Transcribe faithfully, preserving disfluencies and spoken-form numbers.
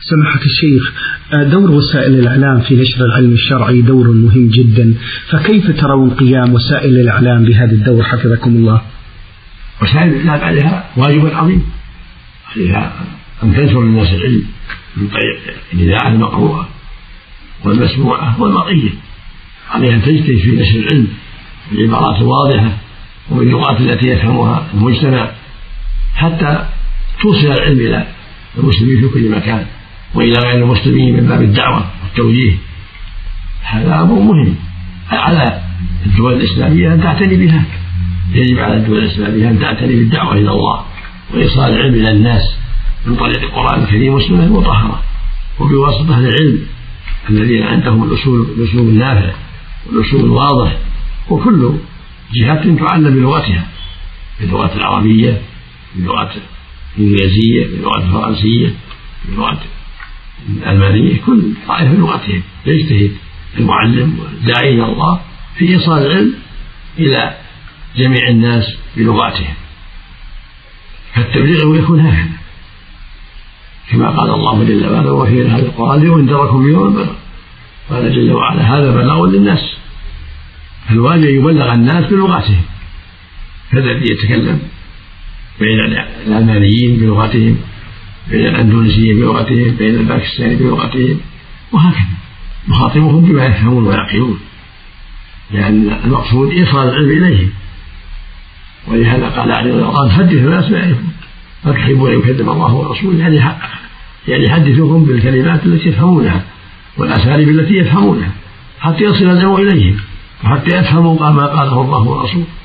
سماحة الشيخ، دور وسائل الإعلام في نشر العلم الشرعي دور مهم جدا، فكيف ترون قيام وسائل الإعلام بهذا الدور حفظكم الله؟ وسائل الإعلام عليها واجب عظيم، عليها أن تنشر للناس العلم من طريق الإذاعة المقروءة والمسموعة والمرئية، عليها أن تجتهد في نشر العلم بالعبارات الواضحة وباللغات التي يفهمها المجتمع حتى توصل العلم إلى المسلمين في كل مكان وإلى غير المسلمين من باب الدعوة والتوجيه. هذا أمر مهم على الدول الإسلامية أن تعتني بها، يجب على الدول الإسلامية أن تعتني بالدعوة إلى الله وإيصال العلم إلى الناس من طريق القرآن الكريم والسنة المطهرة وبواسطة العلم الذين عندهم الأصول الأصول النافع والأصول الواضح، وكل جهات تعلم بلغتها، باللغة العربية، باللغة الإنجليزية، باللغة الفرنسية، باللغة الألمانية، كل طائفة بلغتهم، يجتهد المعلم والداعي إلى الله في إيصال العلم إلى جميع الناس بلغاتهم. فالتبليغ يكون هكذا كما قال الله جل وعلا وفي هذا القرآن لينذركم يوم البلاغ، قال جل وعلا هذا بلاغ للناس، فالواجب يبلغ الناس بلغتهم، فالذي يتكلم بين الألمانيين بلغتهم، بين الأندونيسيين بلغتهم، بين الباكستانيين بلغتهم، وهكذا نخاطبهم بما يفهمون ويعقلون، لأن المقصود إيصال العلم إليهم. ولهذا قال عليه الصلاة والسلام حدثوا الناس ما يعرفون ما تحبون يكذب الله ورسوله، يعني يعني حدثوهم بالكلمات التي يفهمونها والأساليب التي يفهمونها حتى يصل العلم إليهم وحتى يفهموا ما قاله الله ورسوله.